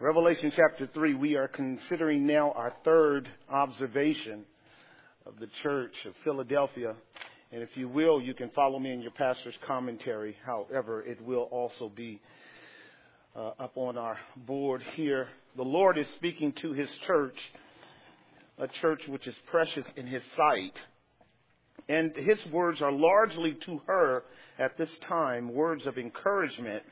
Revelation chapter 3, we are considering now our third observation of the church of Philadelphia. And if you will, you can follow me in your pastor's commentary. However, it will also be up on our board here. The Lord is speaking to his church, a church which is precious in his sight. And his words are largely to her at this time, words of encouragement,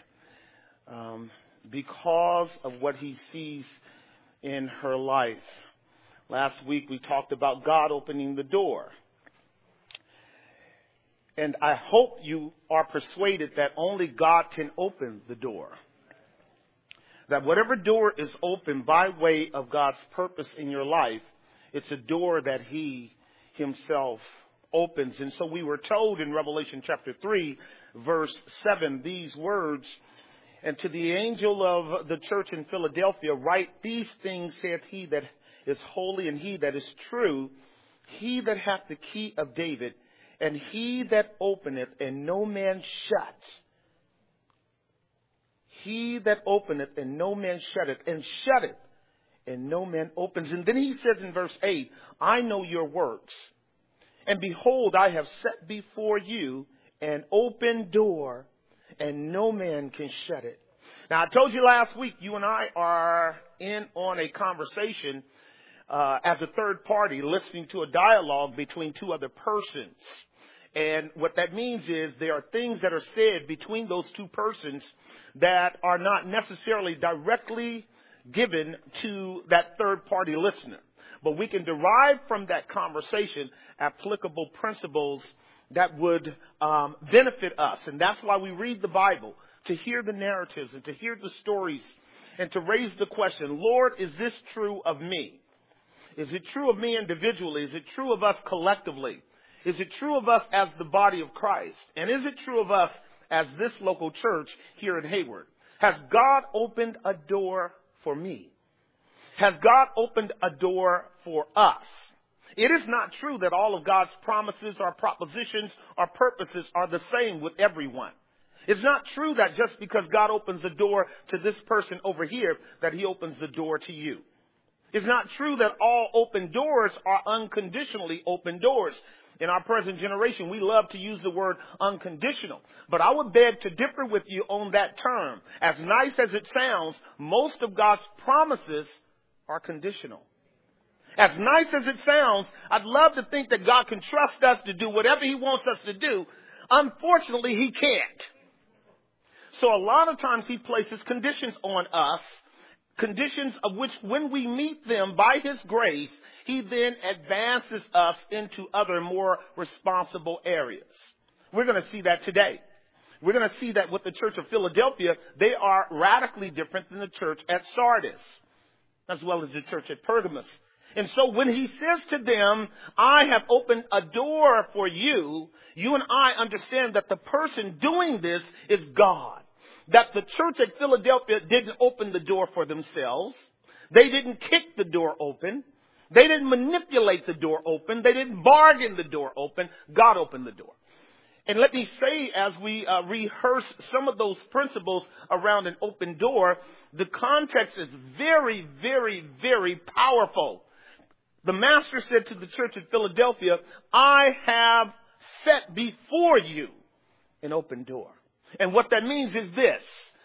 because of what he sees in her life. Last week we talked about God opening the door. And I hope you are persuaded that only God can open the door. That whatever door is open by way of God's purpose in your life, it's a door that he himself opens. And so we were told in Revelation chapter 3, verse 7, these words, "And to the angel of the church in Philadelphia, write these things, saith he that is holy and he that is true, he that hath the key of David, and he that openeth and no man shuts. He that openeth and no man shutteth, and shutteth and no man opens." And then he says in verse 8, "I know your works, and behold, I have set before you an open door, and no man can shut it." Now, I told you last week, you and I are in on a conversation as a third party, listening to a dialogue between two other persons. And what that means is there are things that are said between those two persons that are not necessarily directly given to that third party listener. But we can derive from that conversation applicable principles that would benefit us. And that's why we read the Bible, to hear the narratives and to hear the stories and to raise the question, Lord, is this true of me? Is it true of me individually? Is it true of us collectively? Is it true of us as the body of Christ? And is it true of us as this local church here in Hayward? Has God opened a door for me? Has God opened a door for us? It is not true that all of God's promises or propositions or purposes are the same with everyone. It's not true that just because God opens the door to this person over here, that he opens the door to you. It's not true that all open doors are unconditionally open doors. In our present generation, we love to use the word unconditional. But I would beg to differ with you on that term. As nice as it sounds, most of God's promises are conditional. As nice as it sounds, I'd love to think that God can trust us to do whatever he wants us to do. Unfortunately, he can't. So a lot of times he places conditions on us, conditions of which when we meet them by his grace, he then advances us into other more responsible areas. We're going to see that today. We're going to see that with the church of Philadelphia, they are radically different than the church at Sardis, as well as the church at Pergamos. And so when he says to them, I have opened a door for you, you and I understand that the person doing this is God. That the church at Philadelphia didn't open the door for themselves. They didn't kick the door open. They didn't manipulate the door open. They didn't bargain the door open. God opened the door. And let me say, as we rehearse some of those principles around an open door, the context is very, very, very powerful. The master said to the church at Philadelphia, I have set before you an open door. And what that means is this: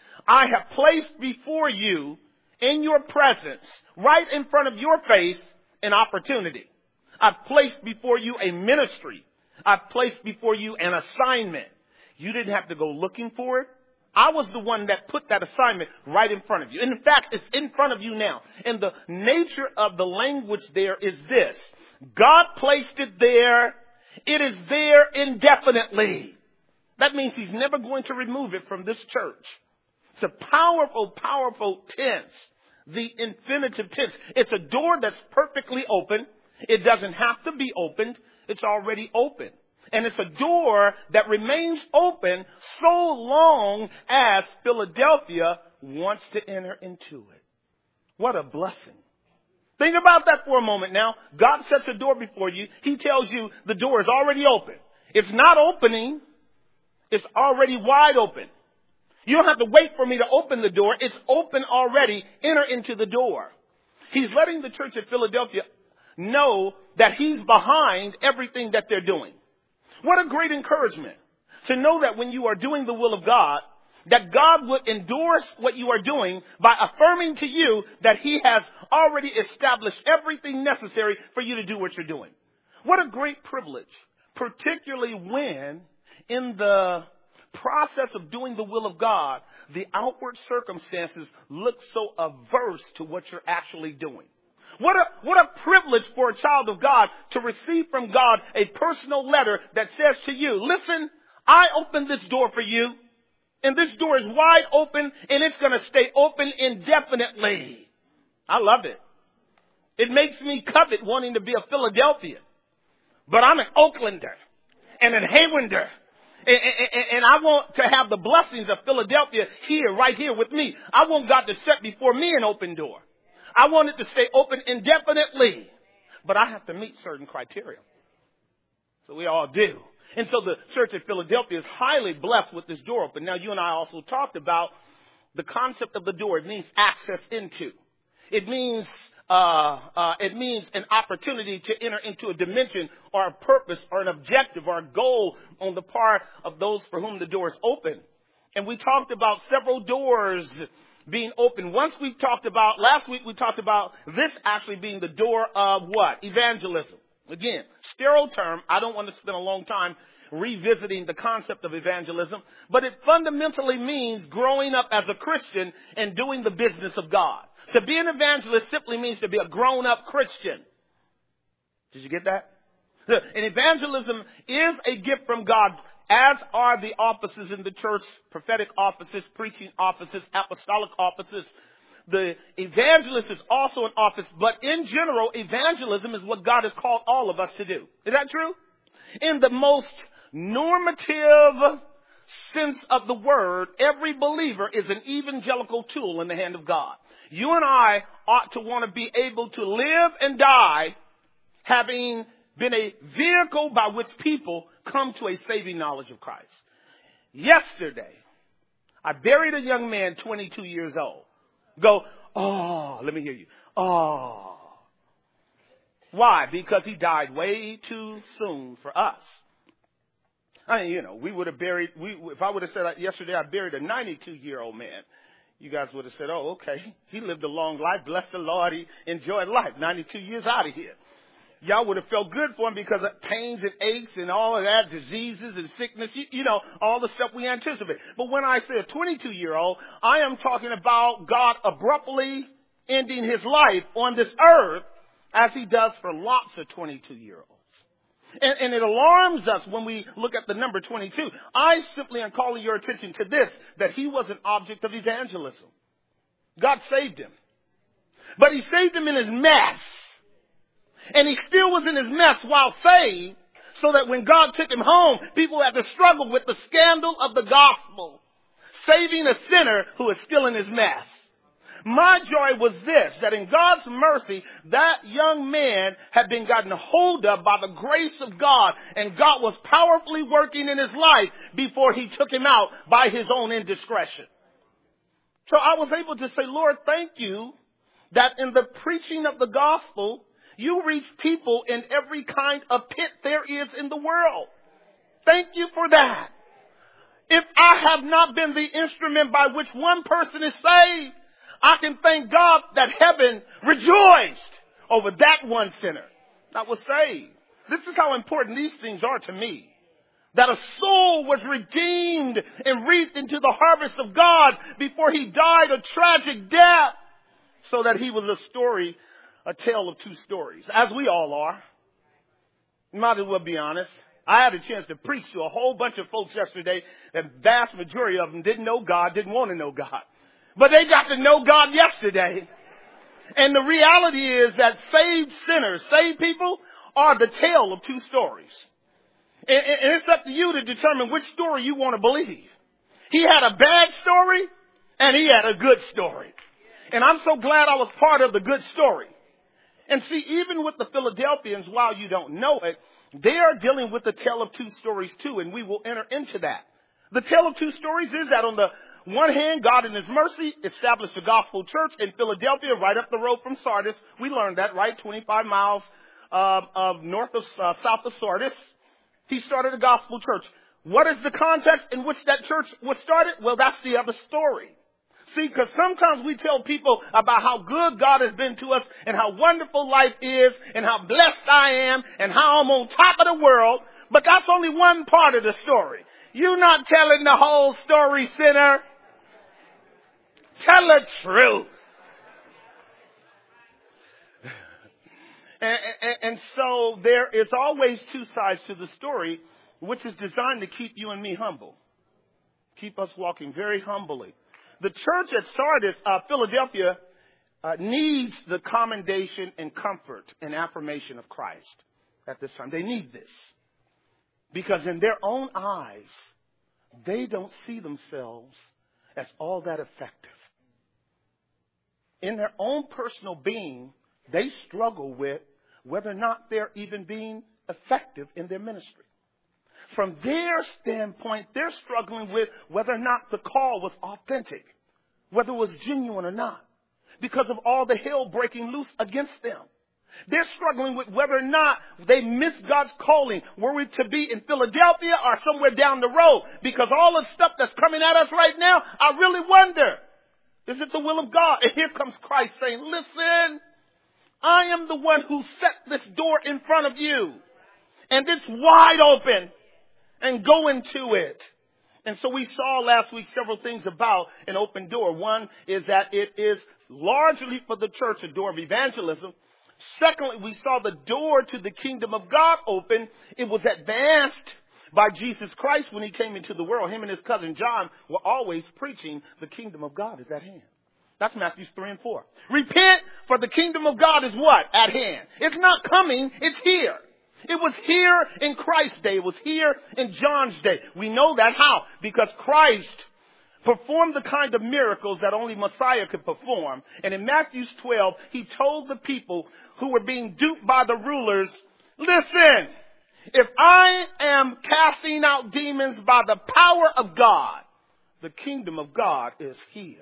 I have placed before you, in your presence, right in front of your face, an opportunity. I've placed before you a ministry. I've placed before you an assignment. You didn't have to go looking for it. I was the one that put that assignment right in front of you. And in fact, it's in front of you now. And the nature of the language there is this: God placed it there. It is there indefinitely. That means he's never going to remove it from this church. It's a powerful, powerful tense. The infinitive tense. It's a door that's perfectly open. It doesn't have to be opened. It's already open. And it's a door that remains open so long as Philadelphia wants to enter into it. What a blessing. Think about that for a moment now. God sets a door before you. He tells you the door is already open. It's not opening. It's already wide open. You don't have to wait for me to open the door. It's open already. Enter into the door. He's letting the church at Philadelphia know that he's behind everything that they're doing. What a great encouragement to know that when you are doing the will of God, that God would endorse what you are doing by affirming to you that he has already established everything necessary for you to do what you're doing. What a great privilege, particularly when in the process of doing the will of God, the outward circumstances look so averse to what you're actually doing. What a privilege for a child of God to receive from God a personal letter that says to you, listen, I opened this door for you, and this door is wide open, and it's going to stay open indefinitely. I love it. It makes me covet wanting to be a Philadelphian. But I'm an Oaklander and an Haywander. And I want to have the blessings of Philadelphia here, right here with me. I want God to set before me an open door. I want it to stay open indefinitely. But I have to meet certain criteria. So we all do. And so the church at Philadelphia is highly blessed with this door open. Now, you and I also talked about the concept of the door. It means access into. It means an opportunity to enter into a dimension or a purpose or an objective or a goal on the part of those for whom the door is open. And we talked about several doors being open. Last week we talked about this actually being the door of what? Evangelism. Again, sterile term. I don't want to spend a long time revisiting the concept of evangelism, but it fundamentally means growing up as a Christian and doing the business of God. To be an evangelist simply means to be a grown-up Christian. Did you get that? And evangelism is a gift from God, as are the offices in the church, prophetic offices, preaching offices, apostolic offices. The evangelist is also an office, but in general, evangelism is what God has called all of us to do. Is that true? In the most normative sense of the word, every believer is an evangelical tool in the hand of God. You and I ought to want to be able to live and die having been a vehicle by which people come to a saving knowledge of Christ. Yesterday, I buried a young man, 22 years old. Go, oh, let me hear you. Oh. Why? Because he died way too soon for us. I mean, we would have buried, if I would have said yesterday I buried a 92-year-old man, you guys would have said, oh, okay, he lived a long life. Bless the Lord. He enjoyed life. 92 years out of here. Y'all would have felt good for him because of pains and aches and all of that, diseases and sickness, all the stuff we anticipate. But when I say a 22-year-old, I am talking about God abruptly ending his life on this earth as he does for lots of 22-year-olds. And it alarms us when we look at the number 22. I simply am calling your attention to this, that he was an object of evangelism. God saved him. But he saved him in his mess. And he still was in his mess while saved, so that when God took him home, people had to struggle with the scandal of the gospel, saving a sinner who is still in his mess. My joy was this, that in God's mercy, that young man had been gotten hold of by the grace of God, and God was powerfully working in his life before he took him out by his own indiscretion. So I was able to say, Lord, thank you that in the preaching of the gospel, you reach people in every kind of pit there is in the world. Thank you for that. If I have not been the instrument by which one person is saved, I can thank God that heaven rejoiced over that one sinner that was saved. This is how important these things are to me. That a soul was redeemed and reaped into the harvest of God before he died a tragic death, so that he was a tale of two stories, as we all are. Might as well be honest. I had a chance to preach to a whole bunch of folks yesterday. The vast majority of them didn't know God, didn't want to know God. But they got to know God yesterday. And the reality is that saved sinners, saved people, are the tale of two stories. And it's up to you to determine which story you want to believe. He had a bad story and he had a good story. And I'm so glad I was part of the good story. And see, even with the Philadelphians, while you don't know it, they are dealing with the tale of two stories too, and we will enter into that. The tale of two stories is that on the One hand, God in His mercy established a gospel church in Philadelphia, right up the road from Sardis. We learned that, right? 25 miles south of Sardis. He started a gospel church. What is the context in which that church was started? Well, that's the other story. See, because sometimes we tell people about how good God has been to us and how wonderful life is and how blessed I am and how I'm on top of the world. But that's only one part of the story. You're not telling the whole story, sinner. Tell the truth. And so there is always two sides to the story, which is designed to keep you and me humble. Keep us walking very humbly. The church at Sardis, Philadelphia, needs the commendation and comfort and affirmation of Christ at this time. They need this. Because in their own eyes, they don't see themselves as all that effective. In their own personal being, they struggle with whether or not they're even being effective in their ministry. From their standpoint, they're struggling with whether or not the call was authentic, whether it was genuine or not, because of all the hell breaking loose against them. They're struggling with whether or not they missed God's calling. Were we to be in Philadelphia or somewhere down the road? Because all the stuff that's coming at us right now, I really wonder, is it the will of God? And here comes Christ saying, listen, I am the one who set this door in front of you. And it's wide open. And go into it. And so we saw last week several things about an open door. One is that it is largely for the church a door of evangelism. Secondly, we saw the door to the kingdom of God open. It was advanced by Jesus Christ when He came into the world. Him and his cousin John were always preaching the kingdom of God is at hand. That's Matthew 3 and 4. Repent, for the kingdom of God is what? At hand. It's not coming, it's here. It was here in Christ's day. It was here in John's day. We know that how? Because Christ performed the kind of miracles that only Messiah could perform. And in Matthew 12, He told the people who were being duped by the rulers, listen, if I am casting out demons by the power of God, the kingdom of God is here.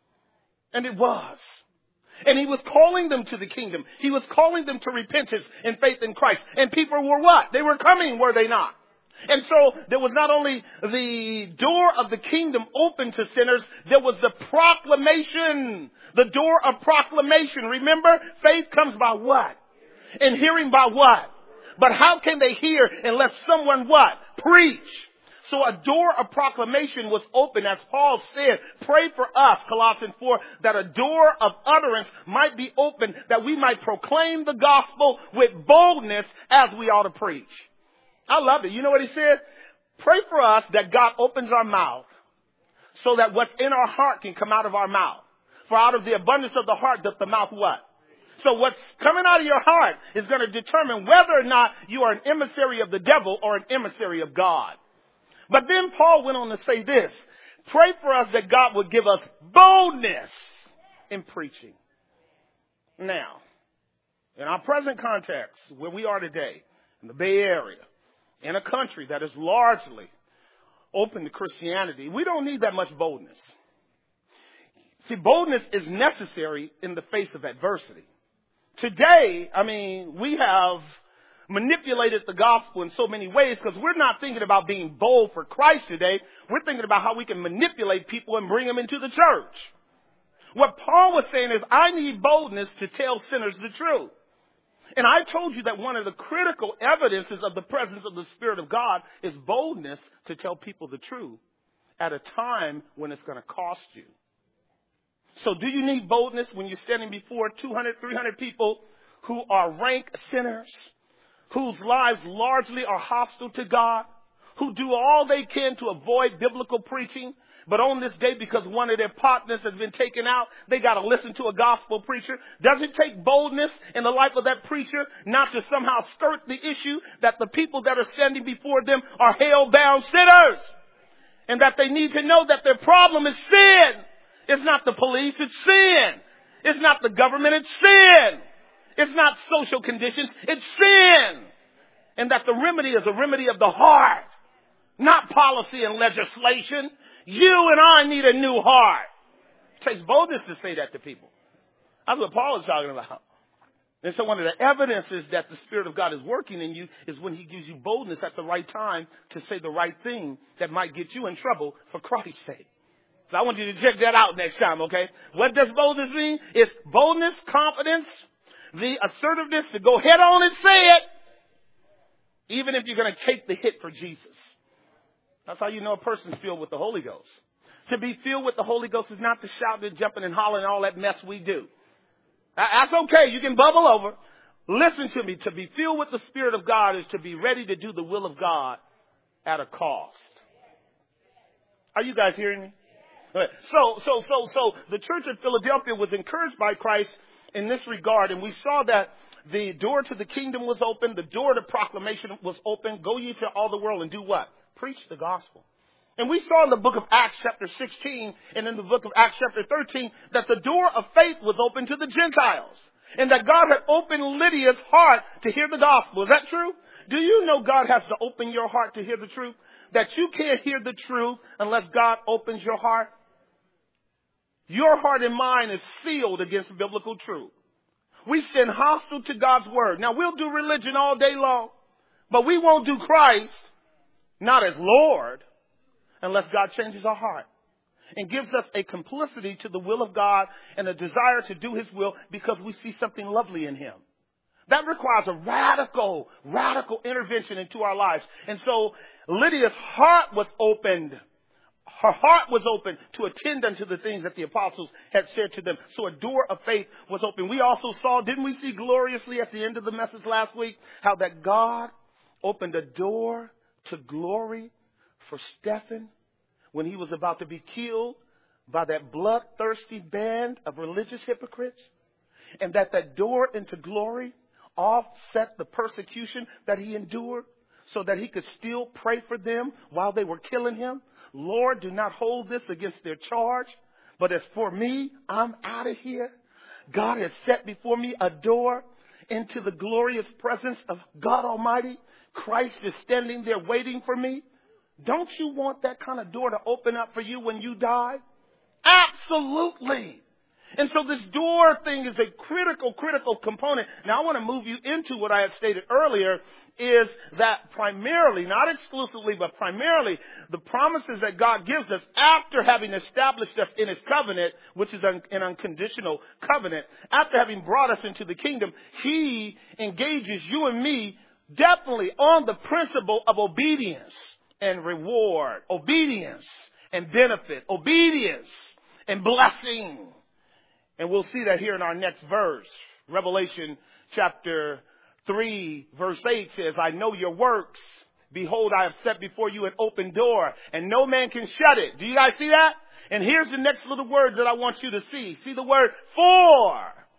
And it was. And He was calling them to the kingdom. He was calling them to repentance and faith in Christ. And people were what? They were coming, were they not? And so there was not only the door of the kingdom open to sinners, there was the proclamation. The door of proclamation. Remember, faith comes by what? And hearing by what? But how can they hear unless someone what? Preach. So a door of proclamation was open, as Paul said. Pray for us, Colossians 4, that a door of utterance might be open, that we might proclaim the gospel with boldness as we ought to preach. I love it. You know what he said? Pray for us that God opens our mouth so that what's in our heart can come out of our mouth. For out of the abundance of the heart doth the mouth what? So what's coming out of your heart is going to determine whether or not you are an emissary of the devil or an emissary of God. But then Paul went on to say this. Pray for us that God would give us boldness in preaching. Now, in our present context, where we are today, in the Bay Area, in a country that is largely open to Christianity, we don't need that much boldness. See, boldness is necessary in the face of adversity. Today, we have manipulated the gospel in so many ways because we're not thinking about being bold for Christ today. We're thinking about how we can manipulate people and bring them into the church. What Paul was saying is, I need boldness to tell sinners the truth. And I told you that one of the critical evidences of the presence of the Spirit of God is boldness to tell people the truth at a time when it's going to cost you. So do you need boldness when you're standing before 200, 300 people who are rank sinners, whose lives largely are hostile to God, who do all they can to avoid biblical preaching, but on this day, because one of their partners has been taken out, they got to listen to a gospel preacher? Does it take boldness in the life of that preacher not to somehow skirt the issue that the people that are standing before them are hell-bound sinners, and that they need to know that their problem is sin? It's not the police, it's sin. It's not the government, it's sin. It's not social conditions, it's sin. And that the remedy is a remedy of the heart, not policy and legislation. You and I need a new heart. It takes boldness to say that to people. That's what Paul is talking about. And so one of the evidences that the Spirit of God is working in you is when he gives you boldness at the right time to say the right thing that might get you in trouble for Christ's sake. So I want you to check that out next time, okay? What does boldness mean? It's boldness, confidence, the assertiveness to go head on and say it, even if you're going to take the hit for Jesus. That's how you know a person's filled with the Holy Ghost. To be filled with the Holy Ghost is not to shout and jumping and hollering and all that mess we do. That's okay. You can bubble over. Listen to me. To be filled with the Spirit of God is to be ready to do the will of God at a cost. Are you guys hearing me? So the church of Philadelphia was encouraged by Christ in this regard, and we saw that the door to the kingdom was open, the door to proclamation was open. Go ye to all the world and do what? Preach the gospel. And we saw in the book of Acts chapter 16 and in the book of Acts chapter 13 that the door of faith was open to the Gentiles and that God had opened Lydia's heart to hear the gospel. Is that true? Do you know God has to open your heart to hear the truth? That you can't hear the truth unless God opens your heart? Your heart and mind is sealed against biblical truth. We stand hostile to God's word. Now we'll do religion all day long, but we won't do Christ, not as Lord, unless God changes our heart and gives us a complicity to the will of God and a desire to do his will because we see something lovely in him. That requires a radical intervention into our lives. And so Lydia's heart was opened. Her heart was open to attend unto the things that the apostles had said to them. So a door of faith was open. We also saw, didn't we see gloriously at the end of the message last week, how that God opened a door to glory for Stephen when he was about to be killed by that bloodthirsty band of religious hypocrites, and that door into glory offset the persecution that he endured so that he could still pray for them while they were killing him. Lord, do not hold this against their charge, but as for me, I'm out of here. God has set before me a door into the glorious presence of God Almighty. Christ is standing there waiting for me. Don't you want that kind of door to open up for you when you die? Absolutely. And so this door thing is a critical component. Now I want to move you into what I had stated earlier, is that primarily, not exclusively, but primarily, the promises that God gives us after having established us in his covenant, which is an unconditional covenant, after having brought us into the kingdom, he engages you and me definitely on the principle of obedience and reward, obedience and benefit, obedience and blessing. And we'll see that here in our next verse. Revelation chapter 3 verse 8 says, I know your works. Behold, I have set before you an open door, and no man can shut it. Do you guys see that? And here's the next little word that I want you to see. See the word for.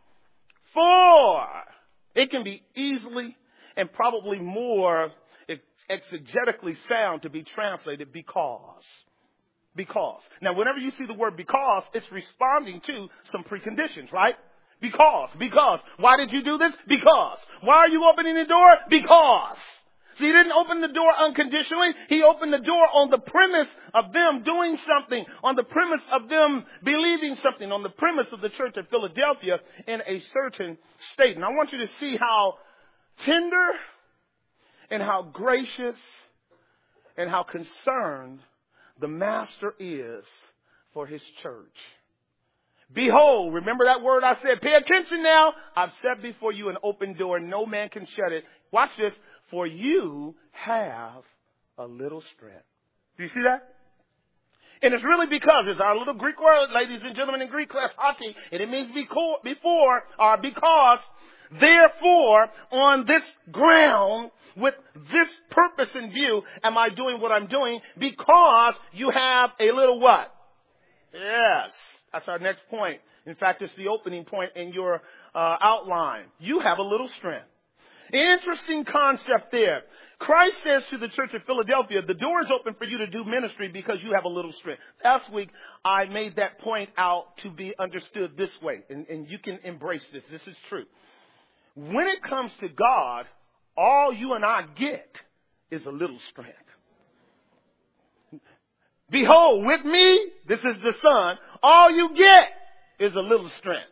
For. It can be easily and probably more exegetically sound to be translated because. Because. Now, whenever you see the word because, it's responding to some preconditions, right? Because. Why did you do this? Because. Why are you opening the door? Because. So he didn't open the door unconditionally. He opened the door on the premise of them doing something, on the premise of them believing something, on the premise of the church of Philadelphia in a certain state. And I want you to see how tender and how gracious and how concerned the master is for his church. Behold, remember that word I said? Pay attention now. I've set before you an open door. No man can shut it. Watch this. For you have a little strength. Do you see that? And it's really because, it's our little Greek word, ladies and gentlemen, in Greek class, hati, and it means before or because. Therefore, on this ground, with this purpose in view, am I doing what I'm doing? Because you have a little what? Yes. That's our next point. In fact, it's the opening point in your outline. You have a little strength. Interesting concept there. Christ says to the church of Philadelphia, the door is open for you to do ministry because you have a little strength. Last week, I made that point out to be understood this way, and you can embrace this. This is true. When it comes to God, all you and I get is a little strength. Behold, with me, this is the Son, all you get is a little strength.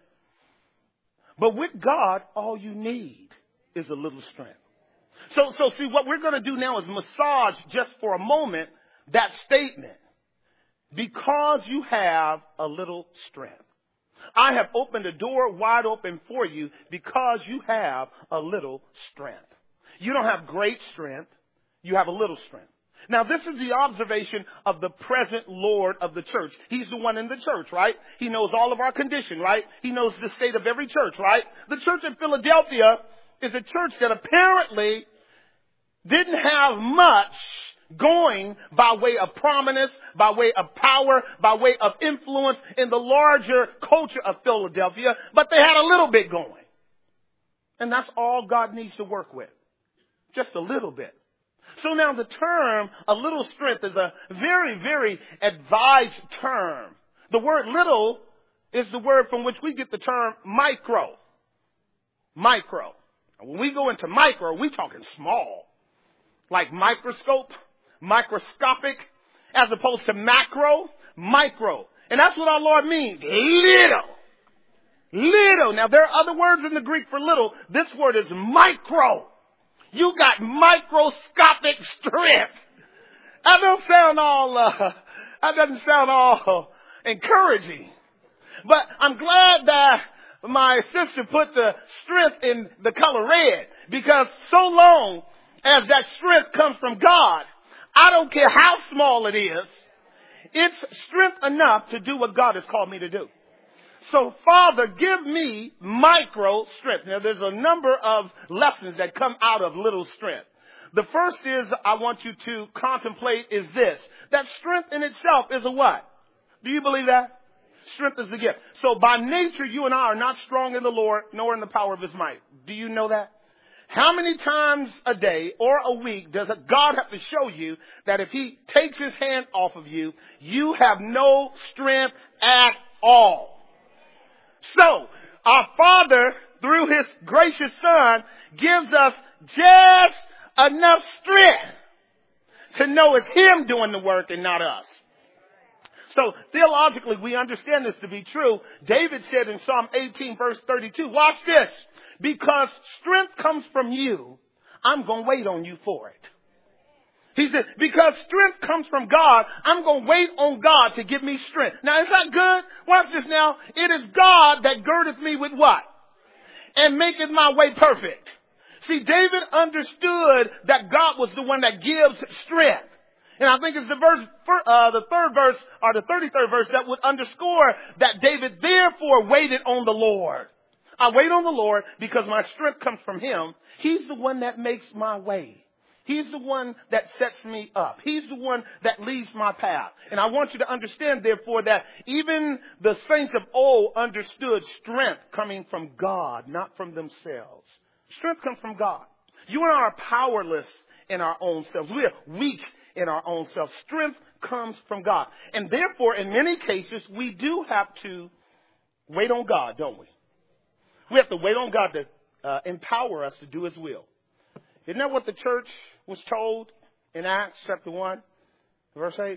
But with God, all you need is a little strength. So see, what we're going to do now is massage just for a moment that statement. Because you have a little strength. I have opened a door wide open for you because you have a little strength. You don't have great strength. You have a little strength. Now, this is the observation of the present Lord of the church. He's the one in the church, right? He knows all of our condition, right? He knows the state of every church, right? The church in Philadelphia is a church that apparently didn't have much going by way of prominence, by way of power, by way of influence in the larger culture of Philadelphia, but they had a little bit going. And that's all God needs to work with. Just a little bit. So now the term, a little strength, is a very, very advised term. The word little is the word from which we get the term micro. Micro. When we go into micro, we're talking small. Like microscope, microscopic, as opposed to macro, micro. And that's what our Lord means. Little. Little. Now there are other words in the Greek for little. This word is micro. You got microscopic strength. That doesn't sound all encouraging. But I'm glad that my sister put the strength in the color red, because so long as that strength comes from God, I don't care how small it is, it's strength enough to do what God has called me to do. So, Father, give me micro strength. Now, there's a number of lessons that come out of little strength. The first is I want you to contemplate is this, that strength in itself is a what? Do you believe that? Strength is a gift. So by nature, you and I are not strong in the Lord, nor in the power of his might. Do you know that? How many times a day or a week does God have to show you that if he takes his hand off of you, you have no strength at all? So, our Father, through his gracious Son, gives us just enough strength to know it's him doing the work and not us. So, theologically, we understand this to be true. David said in Psalm 18, verse 32, watch this. Because strength comes from you, I'm going to wait on you for it. He said, because strength comes from God, I'm going to wait on God to give me strength. Now, is that good? Watch this now. It is God that girdeth me with what? And maketh my way perfect. See, David understood that God was the one that gives strength. And I think it's the third verse, or the 33rd verse, that would underscore that David therefore waited on the Lord. I wait on the Lord because my strength comes from him. He's the one that makes my way. He's the one that sets me up. He's the one that leads my path. And I want you to understand, therefore, that even the saints of old understood strength coming from God, not from themselves. Strength comes from God. You and I are powerless in our own selves. We are weak in our own selves. Strength comes from God. And therefore, in many cases, we do have to wait on God, don't we? We have to wait on God to empower us to do his will. Isn't that what the church was told in Acts chapter 1, verse 8?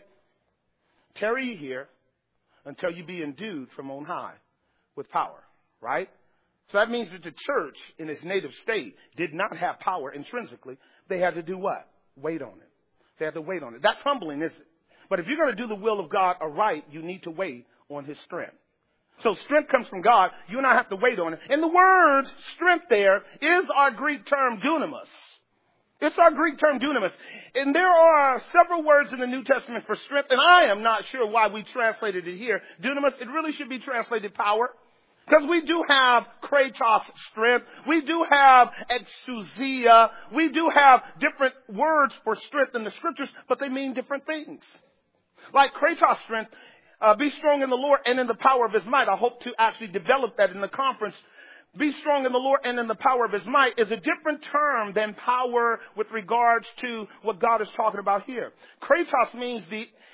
Tarry ye here until you be endued from on high with power, right? So that means that the church in its native state did not have power intrinsically. They had to do what? Wait on it. They had to wait on it. That's humbling, isn't it? But if you're going to do the will of God aright, you need to wait on his strength. So strength comes from God. You and I have to wait on it. And the word strength there is our Greek term dunamis. It's our Greek term dunamis. And there are several words in the New Testament for strength, and I am not sure why we translated it here. Dunamis, it really should be translated power. Because we do have kratos, strength. We do have exousia. We do have different words for strength in the scriptures, but they mean different things. Like kratos strength, be strong in the Lord and in the power of his might. I hope to actually develop that in the conference. Be strong in the Lord and in the power of his might is a different term than power with regards to what God is talking about here. Kratos means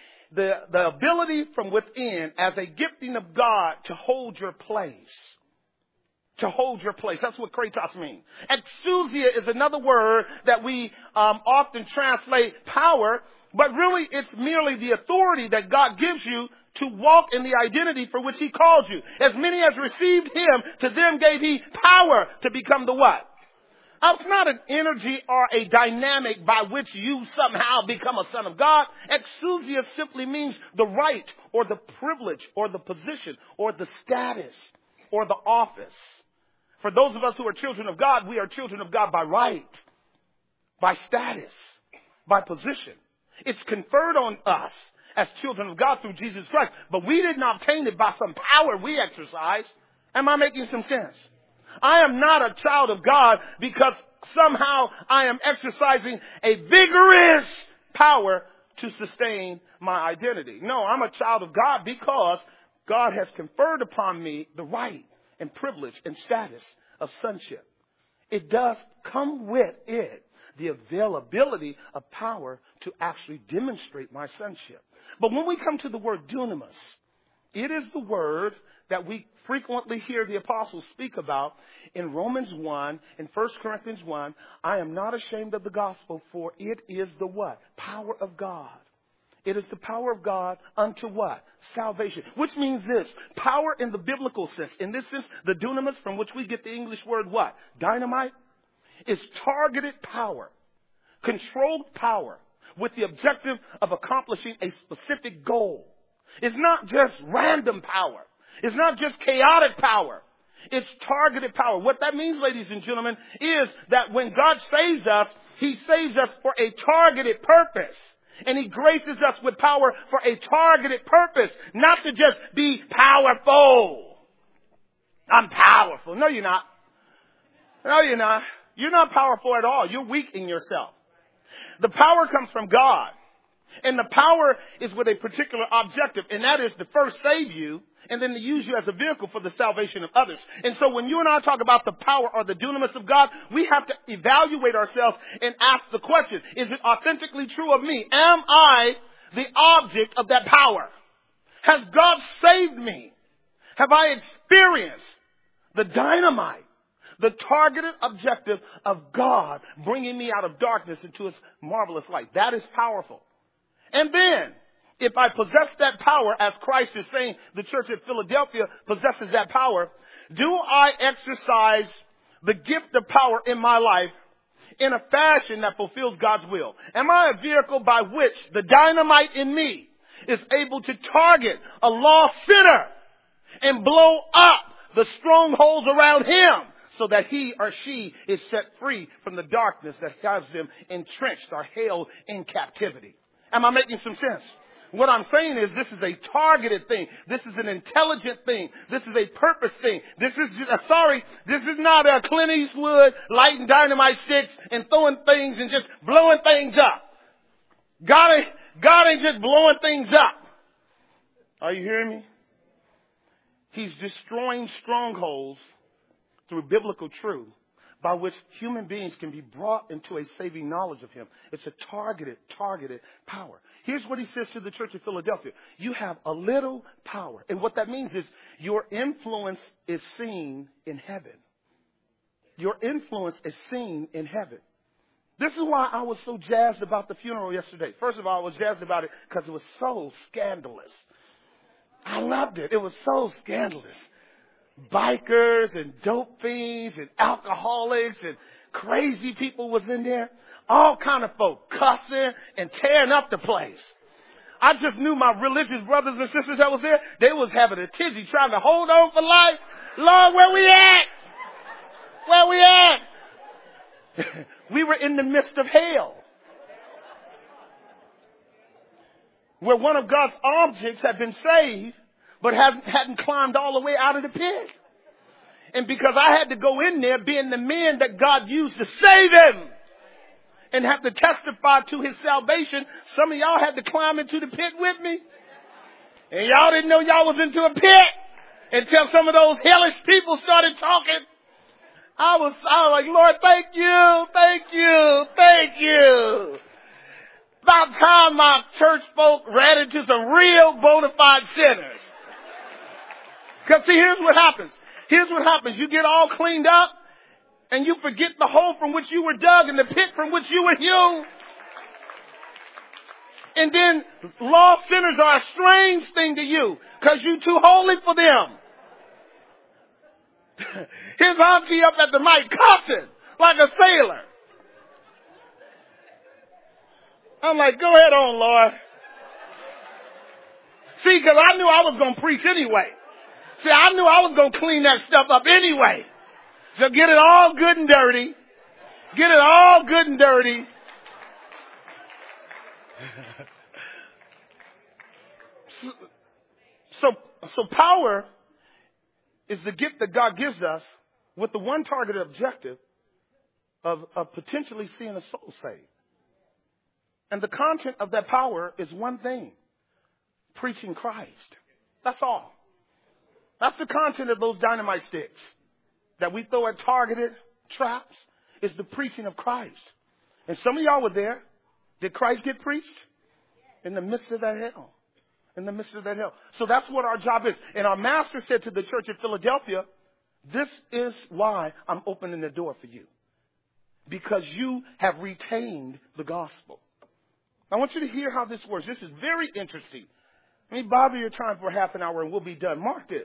the ability from within as a gifting of God to hold your place. to hold your place. That's what kratos means. Exousia is another word that we often translate power, but really it's merely the authority that God gives you to walk in the identity for which he called you. As many as received him, to them gave he power to become the what? It's not an energy or a dynamic by which you somehow become a son of God. Exousia simply means the right or the privilege or the position or the status or the office. For those of us who are children of God, we are children of God by right, by status, by position. It's conferred on us as children of God through Jesus Christ, but we did not obtain it by some power we exercise. Am I making some sense? I am not a child of God because somehow I am exercising a vigorous power to sustain my identity. No, I'm a child of God because God has conferred upon me the right and privilege and status of sonship. It does come with it the availability of power to actually demonstrate my sonship. But when we come to the word dunamis, it is the word that we frequently hear the apostles speak about in Romans 1, in 1 Corinthians 1. I am not ashamed of the gospel, for it is the what? Power of God. It is the power of God unto what? Salvation. Which means this. Power in the biblical sense. In this sense, the dunamis, from which we get the English word what? Dynamite. Is targeted power. Controlled power. With the objective of accomplishing a specific goal. It's not just random power. It's not just chaotic power. It's targeted power. What that means, ladies and gentlemen, is that when God saves us, he saves us for a targeted purpose. And he graces us with power for a targeted purpose. Not to just be powerful. I'm powerful. No, you're not. No, you're not. You're not powerful at all. You're weak in yourself. The power comes from God. And the power is with a particular objective. And that is to first save you and then to use you as a vehicle for the salvation of others. And so when you and I talk about the power or the dunamis of God, we have to evaluate ourselves and ask the question, is it authentically true of me? Am I the object of that power? Has God saved me? Have I experienced the dynamite, the targeted objective of God bringing me out of darkness into his marvelous light? That is powerful. And then, if I possess that power, as Christ is saying the church at Philadelphia possesses that power, do I exercise the gift of power in my life in a fashion that fulfills God's will? Am I a vehicle by which the dynamite in me is able to target a lost sinner and blow up the strongholds around him so that he or she is set free from the darkness that has them entrenched or held in captivity? Am I making some sense? What I'm saying is this is a targeted thing. This is an intelligent thing. This is a purpose thing. This is not a Clint Eastwood lighting dynamite sticks and throwing things and just blowing things up. God ain't just blowing things up. Are you hearing me? He's destroying strongholds through biblical truth by which human beings can be brought into a saving knowledge of him. It's a targeted power. Here's what he says to the church of Philadelphia. You have a little power. And what that means is your influence is seen in heaven. Your influence is seen in heaven. This is why I was so jazzed about the funeral yesterday. First of all, I was jazzed about it because it was so scandalous. I loved it. It was so scandalous. Bikers and dope fiends and alcoholics and crazy people was in there. All kind of folk cussing and tearing up the place. I just knew my religious brothers and sisters that was there. They was having a tizzy trying to hold on for life. Lord, where we at? Where we at? We were in the midst of hell. Where one of God's objects had been saved, but hadn't climbed all the way out of the pit. And because I had to go in there being the man that God used to save him and have to testify to his salvation, some of y'all had to climb into the pit with me. And y'all didn't know y'all was into a pit until some of those hellish people started talking. I was like, Lord, thank you, thank you, thank you. About time my church folk ran into some real bona fide sinners. Because see, here's what happens. Here's what happens. You get all cleaned up and you forget the hole from which you were dug and the pit from which you were hewn. And then lost sinners are a strange thing to you because you're too holy for them. His auntie up at the mic cussing like a sailor. I'm like, go ahead on, Lord. See, because I knew I was going to preach anyway. See, I knew I was going to clean that stuff up anyway. So get it all good and dirty. Get it all good and dirty. So power is the gift that God gives us with the one targeted objective of potentially seeing a soul saved. And the content of that power is one thing: preaching Christ. That's all. That's the content of those dynamite sticks that we throw at targeted traps, is the preaching of Christ. And some of y'all were there. Did Christ get preached? In the midst of that hell. In the midst of that hell. So that's what our job is. And our master said to the church at Philadelphia, this is why I'm opening the door for you. Because you have retained the gospel. I want you to hear how this works. This is very interesting. Let me bother your time for half an hour and we'll be done. Mark this.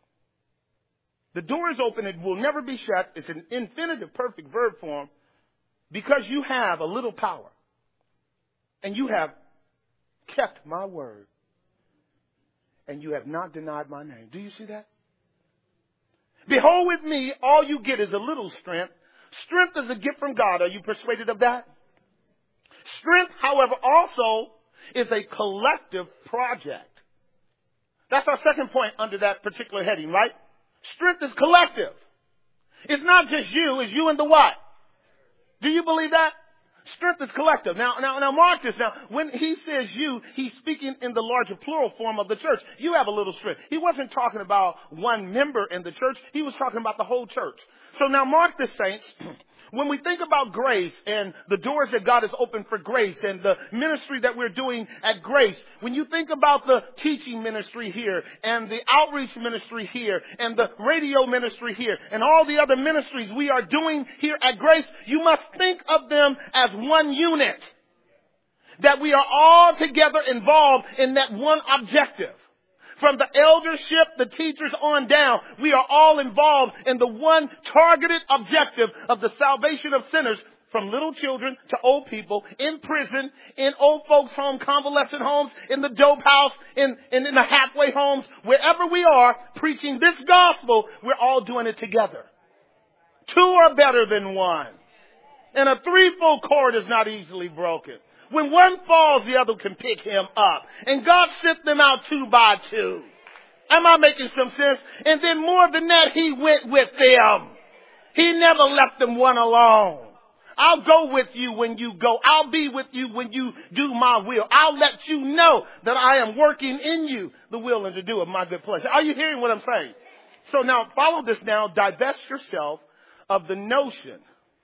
The door is open. It will never be shut. It's an infinitive perfect verb form because you have a little power. And you have kept my word. And you have not denied my name. Do you see that? Behold, with me, all you get is a little strength. Strength is a gift from God. Are you persuaded of that? Strength, however, also is a collective project. That's our second point under that particular heading, right? Strength is collective. It's not just you, it's you and the what? Do you believe that? Strength is collective. Now mark this. Now, when he says you, he's speaking in the larger plural form of the church. You have a little strength. He wasn't talking about one member in the church. He was talking about the whole church. So now mark this, saints. When we think about grace and the doors that God has opened for grace and the ministry that we're doing at Grace, when you think about the teaching ministry here and the outreach ministry here and the radio ministry here and all the other ministries we are doing here at Grace, you must think of them as one unit. That we are all together involved in that one objective. From the eldership, the teachers on down, we are all involved in the one targeted objective of the salvation of sinners, from little children to old people, in prison, in old folks' home, convalescent homes, in the dope house, in the halfway homes, wherever we are preaching this gospel, we're all doing it together. Two are better than one. And a threefold cord is not easily broken. When one falls, the other can pick him up. And God sent them out 2 by 2. Am I making some sense? And then more than that, he went with them. He never left them one alone. I'll go with you when you go. I'll be with you when you do my will. I'll let you know that I am working in you the will and to do of my good pleasure. Are you hearing what I'm saying? So now follow this now. Divest yourself of the notion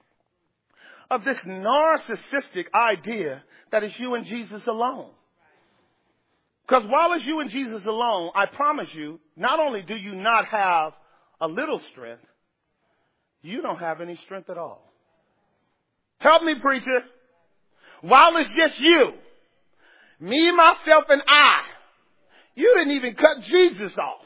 of this narcissistic idea that it's you and Jesus alone. Because while it's you and Jesus alone, I promise you, not only do you not have a little strength, you don't have any strength at all. Help me, preacher. While it's just you, me, myself, and I, you didn't even cut Jesus off.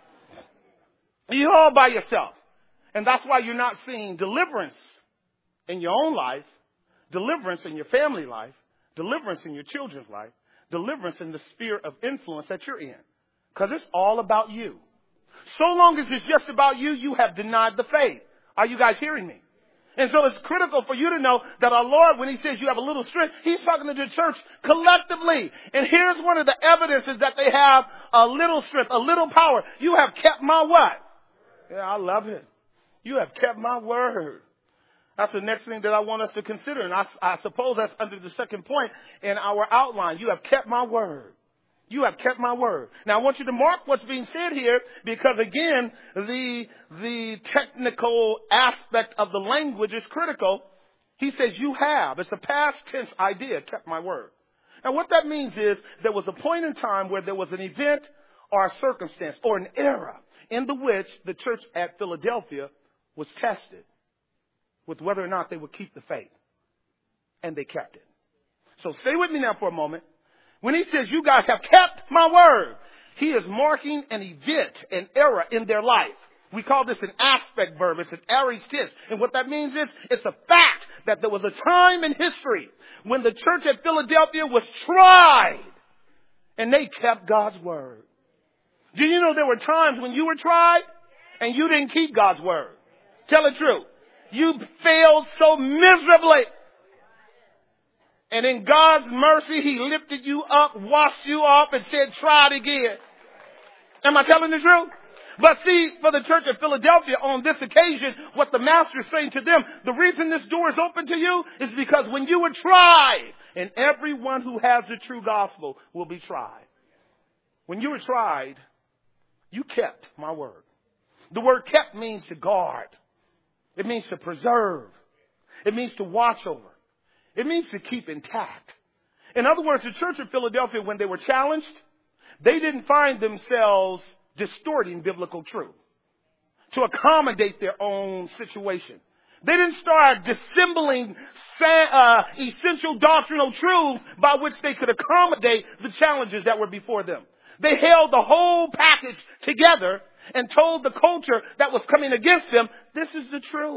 You're all by yourself. And that's why you're not seeing deliverance in your own life, deliverance in your family life, deliverance in your children's life, deliverance in the sphere of influence that you're in. Because it's all about you. So long as it's just about you, you have denied the faith. Are you guys hearing me? And so it's critical for you to know that our Lord, when he says you have a little strength, he's talking to the church collectively. And here's one of the evidences that they have a little strength, a little power. You have kept my what? Yeah, I love it. You have kept my word. That's the next thing that I want us to consider. And I suppose that's under the second point in our outline. You have kept my word. You have kept my word. Now I want you to mark what's being said here because again, the technical aspect of the language is critical. He says you have. It's a past tense idea, kept my word. Now what that means is there was a point in time where there was an event or a circumstance or an era in the which the church at Philadelphia was tested with whether or not they would keep the faith. And they kept it. So stay with me now for a moment. When he says, you guys have kept my word, he is marking an event, an era in their life. We call this an aspect verb. It's an aorist tense. And what that means is, it's a fact that there was a time in history when the church at Philadelphia was tried and they kept God's word. Do you know there were times when you were tried and you didn't keep God's word? Tell the truth. You failed so miserably. And in God's mercy, he lifted you up, washed you off, and said, try it again. Am I telling the truth? But see, for the church of Philadelphia on this occasion, what the master is saying to them, the reason this door is open to you is because when you were tried, and everyone who has the true gospel will be tried. When you were tried, you kept my word. The word kept means to guard. It means to preserve. It means to watch over. It means to keep intact. In other words, the church of Philadelphia, when they were challenged, they didn't find themselves distorting biblical truth to accommodate their own situation. They didn't start dissembling essential doctrinal truths by which they could accommodate the challenges that were before them. They held the whole package together and told the culture that was coming against them, this is the truth.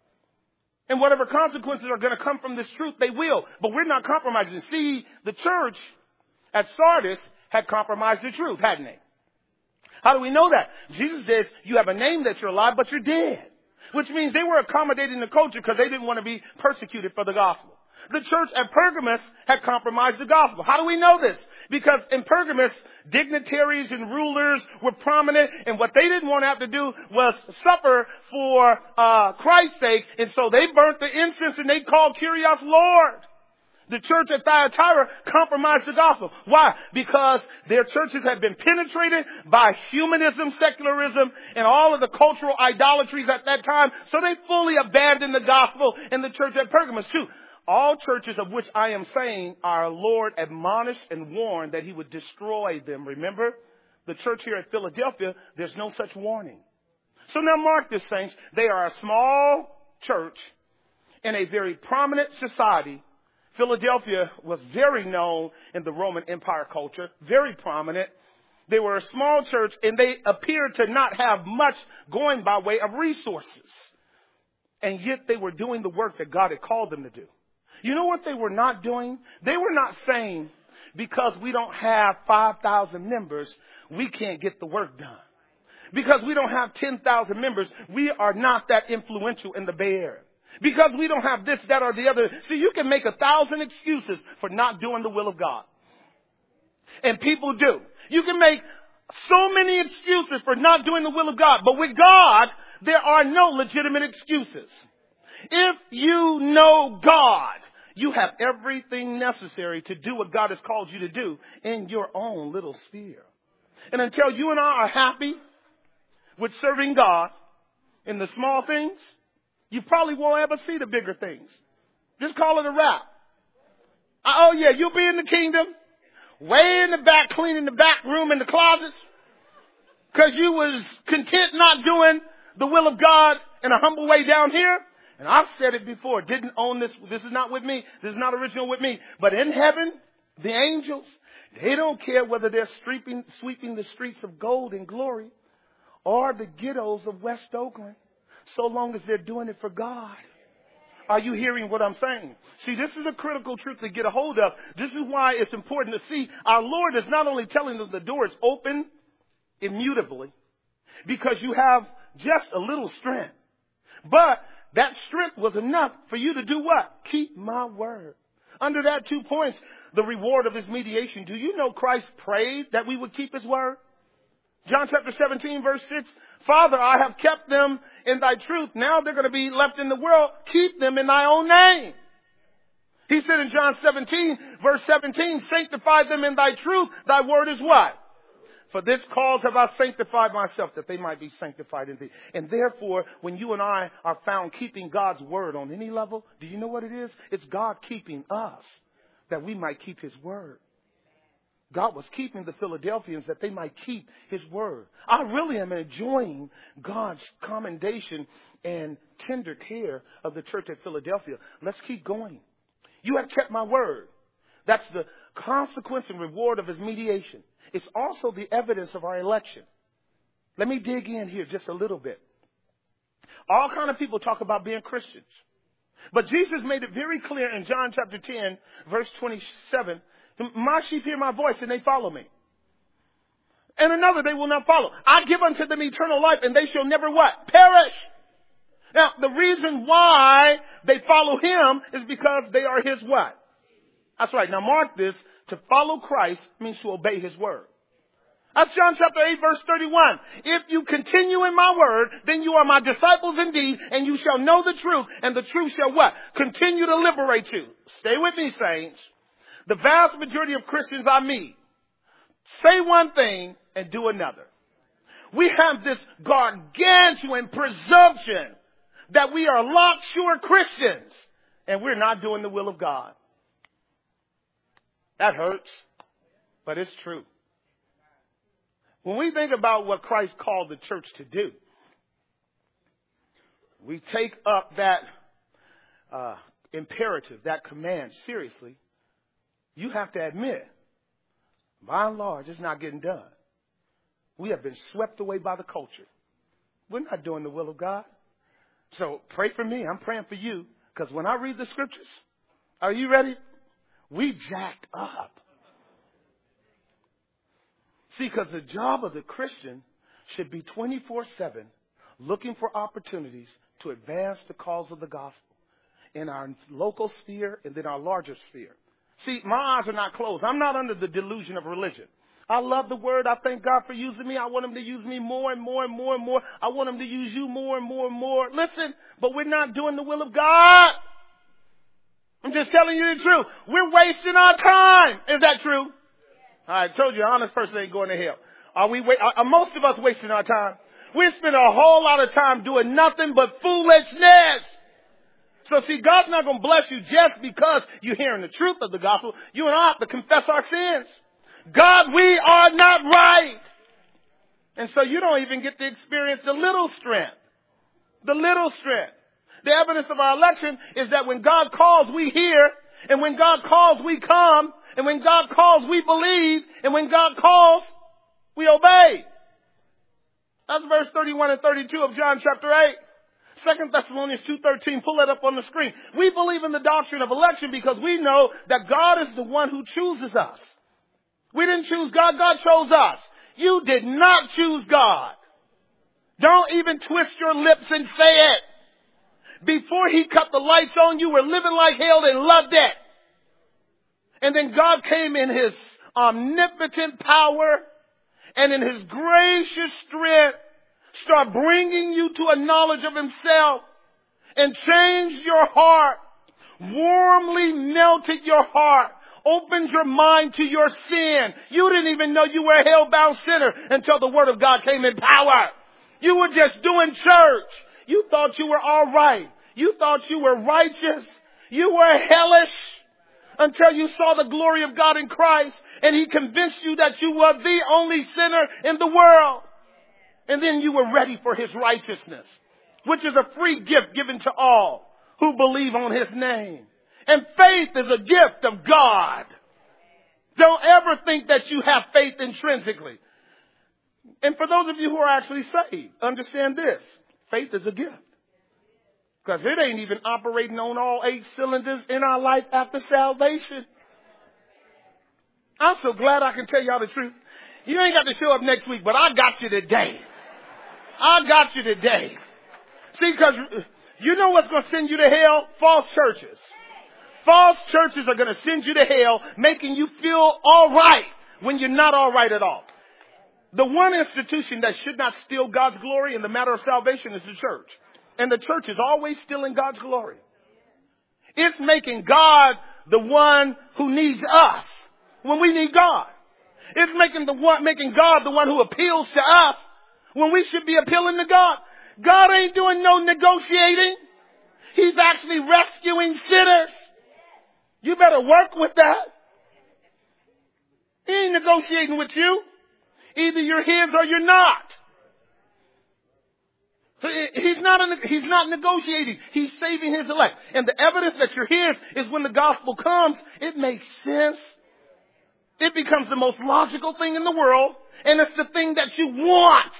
And whatever consequences are going to come from this truth, they will. But we're not compromising. See, the church at Sardis had compromised the truth, hadn't they? How do we know that? Jesus says, you have a name that you're alive, but you're dead. Which means they were accommodating the culture because they didn't want to be persecuted for the gospel. The church at Pergamos had compromised the gospel. How do we know this? Because in Pergamos, dignitaries and rulers were prominent, and what they didn't want to have to do was suffer for Christ's sake, and so they burnt the incense and they called Kyrios Lord. The church at Thyatira compromised the gospel. Why? Because their churches had been penetrated by humanism, secularism, and all of the cultural idolatries at that time, so they fully abandoned the gospel in the church at Pergamos too. All churches of which I am saying our Lord admonished and warned that he would destroy them. Remember, the church here at Philadelphia, there's no such warning. So now mark this, saints. They are a small church in a very prominent society. Philadelphia was very known in the Roman Empire culture, very prominent. They were a small church and they appeared to not have much going by way of resources. And yet they were doing the work that God had called them to do. You know what they were not doing? They were not saying, because we don't have 5,000 members, we can't get the work done. Because we don't have 10,000 members, we are not that influential in the Bay Area. Because we don't have this, that, or the other. See, you can make 1,000 excuses for not doing the will of God. And people do. You can make so many excuses for not doing the will of God. But with God, there are no legitimate excuses. If you know God, you have everything necessary to do what God has called you to do in your own little sphere. And until you and I are happy with serving God in the small things, you probably won't ever see the bigger things. Just call it a wrap. Oh yeah, you'll be in the kingdom, way in the back, cleaning the back room and the closets, because you was content not doing the will of God in a humble way down here. And I've said it before, didn't own this. This is not with me. This is not original with me. But in heaven, the angels, they don't care whether they're sweeping the streets of gold and glory or the ghettos of West Oakland, so long as they're doing it for God. Are you hearing what I'm saying? See, this is a critical truth to get a hold of. This is why it's important to see our Lord is not only telling them the door is open immutably because you have just a little strength, but that strength was enough for you to do what? Keep my word. Under that 2 points, the reward of his mediation. Do you know Christ prayed that we would keep his word? John chapter 17, verse 6. Father, I have kept them in thy truth. Now they're going to be left in the world. Keep them in thy own name. He said in John 17, verse 17, sanctify them in thy truth. Thy word is what? For this cause have I sanctified myself, that they might be sanctified in thee. And therefore, when you and I are found keeping God's word on any level, do you know what it is? It's God keeping us, that we might keep his word. God was keeping the Philadelphians that they might keep his word. I really am enjoying God's commendation and tender care of the church at Philadelphia. Let's keep going. You have kept my word. That's the consequence and reward of his mediation. It's also the evidence of our election. Let me dig in here just a little bit. All kind of people talk about being Christians. But Jesus made it very clear in John chapter 10, verse 27, my sheep hear my voice and they follow me. And another they will not follow. I give unto them eternal life and they shall never what? Perish. Now, the reason why they follow him is because they are his what? That's right. Now mark this. To follow Christ means to obey his word. That's John chapter 8, verse 31. If you continue in my word, then you are my disciples indeed, and you shall know the truth, and the truth shall what? Continue to liberate you. Stay with me, saints. The vast majority of Christians I meet say one thing and do another. We have this gargantuan presumption that we are locked sure Christians, and we're not doing the will of God. That hurts, but it's true. When we think about what Christ called the church to do, we take up that imperative, that command seriously. You have to admit, by and large, it's not getting done. We have been swept away by the culture. We're not doing the will of God. So pray for me. I'm praying for you. Because when I read the scriptures, are you ready? We jacked up. See, because the job of the Christian should be 24/7 looking for opportunities to advance the cause of the gospel in our local sphere and then our larger sphere. See, my eyes are not closed. I'm not under the delusion of religion. I love the word. I thank God for using me. I want him to use me more and more and more and more. I want him to use you more and more and more. Listen, but we're not doing the will of God. I'm just telling you the truth. We're wasting our time. Is that true? I told you, an honest person ain't going to hell. Are most of us wasting our time? We spend a whole lot of time doing nothing but foolishness. So see, God's not going to bless you just because you're hearing the truth of the gospel. You and I have to confess our sins. God, we are not right. And so you don't even get to experience the little strength. The little strength. The evidence of our election is that when God calls, we hear. And when God calls, we come. And when God calls, we believe. And when God calls, we obey. That's verse 31 and 32 of John chapter 8. 2 Thessalonians 2:13. Pull that up on the screen. We believe in the doctrine of election because we know that God is the one who chooses us. We didn't choose God. God chose us. You did not choose God. Don't even twist your lips and say it. Before he cut the lights on, you were living like hell and loved it. And then God came in his omnipotent power and in his gracious strength, start bringing you to a knowledge of himself and changed your heart, warmly melted your heart, opened your mind to your sin. You didn't even know you were a hell-bound sinner until the word of God came in power. You were just doing church. You thought you were all right. You thought you were righteous. You were hellish until you saw the glory of God in Christ and he convinced you that you were the only sinner in the world. And then you were ready for his righteousness, which is a free gift given to all who believe on his name. And faith is a gift of God. Don't ever think that you have faith intrinsically. And for those of you who are actually saved, understand this. Faith is a gift. Because it ain't even operating on all 8 cylinders in our life after salvation. I'm so glad I can tell y'all the truth. You ain't got to show up next week, but I got you today. I got you today. See, because you know what's going to send you to hell? False churches. False churches are going to send you to hell, making you feel all right when you're not all right at all. The one institution that should not steal God's glory in the matter of salvation is the church. And the church is always stealing God's glory. It's making God the one who needs us when we need God. It's making God the one who appeals to us when we should be appealing to God. God ain't doing no negotiating. He's actually rescuing sinners. You better work with that. He ain't negotiating with you. Either you're his or you're not. So he's not negotiating. He's saving his elect. And the evidence that you're his is when the gospel comes, it makes sense. It becomes the most logical thing in the world. And it's the thing that you want.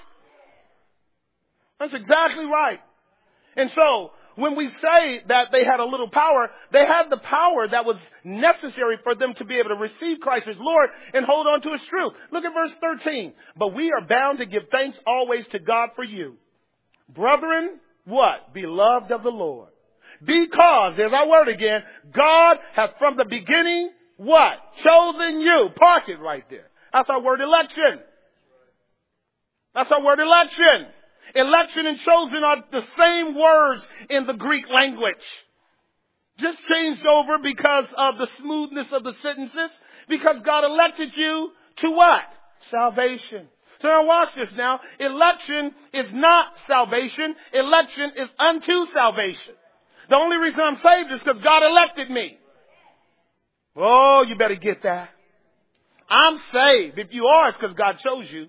That's exactly right. And so, when we say that they had a little power, they had the power that was necessary for them to be able to receive Christ as Lord and hold on to his truth. Look at verse 13. But we are bound to give thanks always to God for you. Brethren, what? Beloved of the Lord. Because, there's our word again, God has from the beginning, what? Chosen you. Park it right there. That's our word election. That's our word election. Election and chosen are the same words in the Greek language. Just changed over because of the smoothness of the sentences. Because God elected you to what? Salvation. So now watch this now. Election is not salvation. Election is unto salvation. The only reason I'm saved is because God elected me. Oh, you better get that. I'm saved. If you are, it's because God chose you.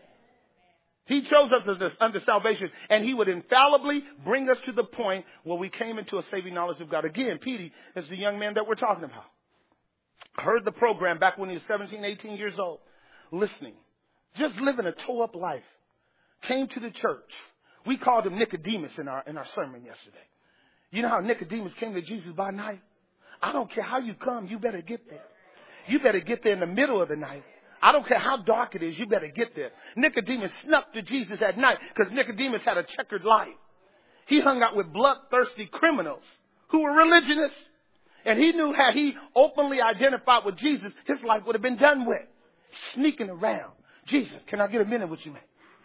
He chose us under salvation, and he would infallibly bring us to the point where we came into a saving knowledge of God. Again, Petey is the young man that we're talking about. Heard the program back when he was 17, 18 years old, listening, just living a toe-up life. Came to the church. We called him Nicodemus in our sermon yesterday. You know how Nicodemus came to Jesus by night? I don't care how you come, you better get there. You better get there in the middle of the night. I don't care how dark it is, you better get there. Nicodemus snuck to Jesus at night because Nicodemus had a checkered life. He hung out with bloodthirsty criminals who were religionists. And he knew had he openly identified with Jesus, his life would have been done with. Sneaking around. Jesus, can I get a minute with you, man?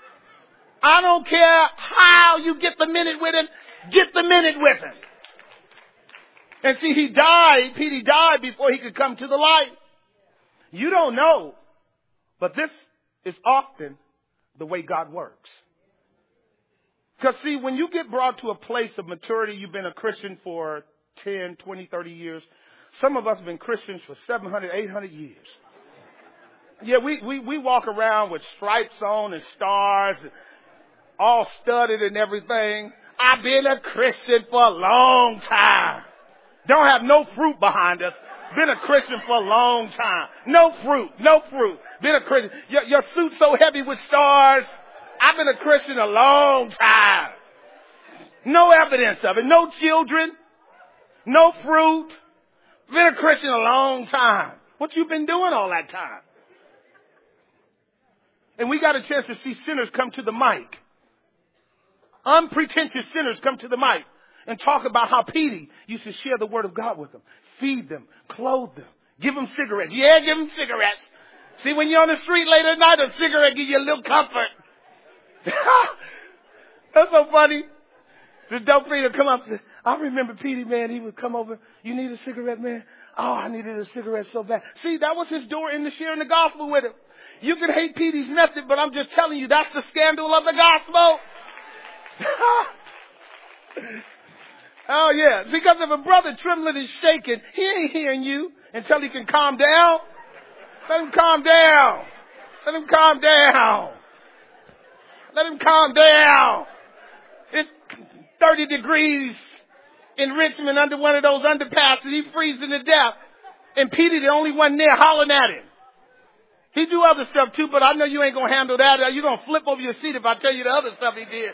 I don't care how you get the minute with him. Get the minute with him. And see, Petey died before he could come to the light. You don't know. But this is often the way God works. Because see, when you get brought to a place of maturity, you've been a Christian for 10, 20, 30 years. Some of us have been Christians for 700, 800 years. Yeah, we walk around with stripes on and stars, and all studded and everything. I've been a Christian for a long time. Don't have no fruit behind us. Been a Christian for a long time. No fruit. Been a Christian. Your suit's so heavy with stars. I've been a Christian a long time. No evidence of it. No children. No fruit. Been a Christian a long time. What you been doing all that time? And we got a chance to see sinners come to the mic. Unpretentious sinners come to the mic and talk about how Petey used to share the word of God with them. Feed them, clothe them, give them cigarettes. Yeah, give them cigarettes. See, when you're on the street late at night, a cigarette gives you a little comfort. That's so funny. The dope fiend would come up and say, I remember Petey, man, he would come over. You need a cigarette, man? Oh, I needed a cigarette so bad. See, that was his door into sharing the gospel with him. You can hate Petey's method, but I'm just telling you, that's the scandal of the gospel. Oh, yeah. Because if a brother trembling and shaking, he ain't hearing you until he can calm down. Let him calm down. Let him calm down. Let him calm down. It's 30 degrees in Richmond under one of those underpasses. He's freezing to death. And Petey the only one there hollering at him. He do other stuff too, but I know you ain't going to handle that. You're going to flip over your seat if I tell you the other stuff he did.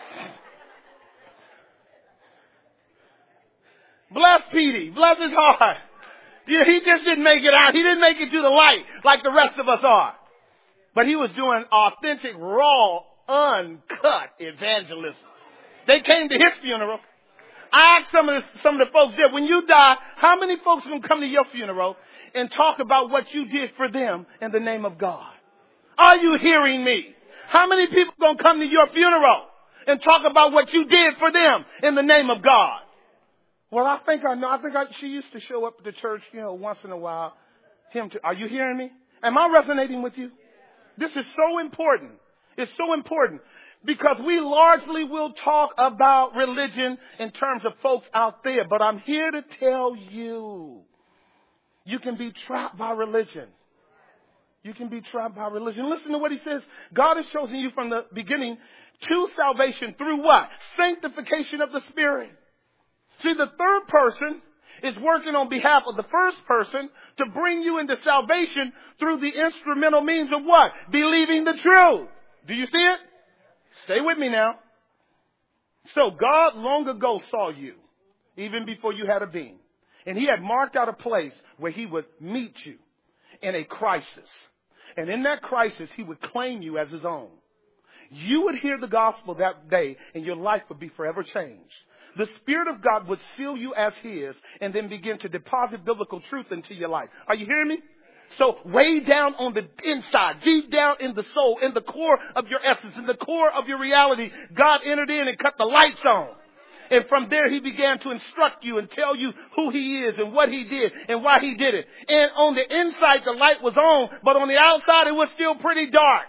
Bless Petey. Bless his heart. He just didn't make it out. He didn't make it to the light like the rest of us are. But he was doing authentic, raw, uncut evangelism. They came to his funeral. I asked some of the folks there, when you die, how many folks are going to come to your funeral and talk about what you did for them in the name of God? Are you hearing me? How many people are going to come to your funeral and talk about what you did for them in the name of God? Well, I think I know. She used to show up at the church, once in a while. Are you hearing me? Am I resonating with you? This is so important. It's so important because we largely will talk about religion in terms of folks out there. But I'm here to tell you, you can be trapped by religion. You can be trapped by religion. Listen to what he says. God has chosen you from the beginning to salvation through what? Sanctification of the Spirit. See, the third person is working on behalf of the first person to bring you into salvation through the instrumental means of what? Believing the truth. Do you see it? Stay with me now. So God long ago saw you, even before you had a being. And he had marked out a place where he would meet you in a crisis. And in that crisis, he would claim you as his own. You would hear the gospel that day and your life would be forever changed. The Spirit of God would seal you as his and then begin to deposit biblical truth into your life. Are you hearing me? So way down on the inside, deep down in the soul, in the core of your essence, in the core of your reality, God entered in and cut the lights on. And from there, he began to instruct you and tell you who he is and what he did and why he did it. And on the inside, the light was on, but on the outside, it was still pretty dark.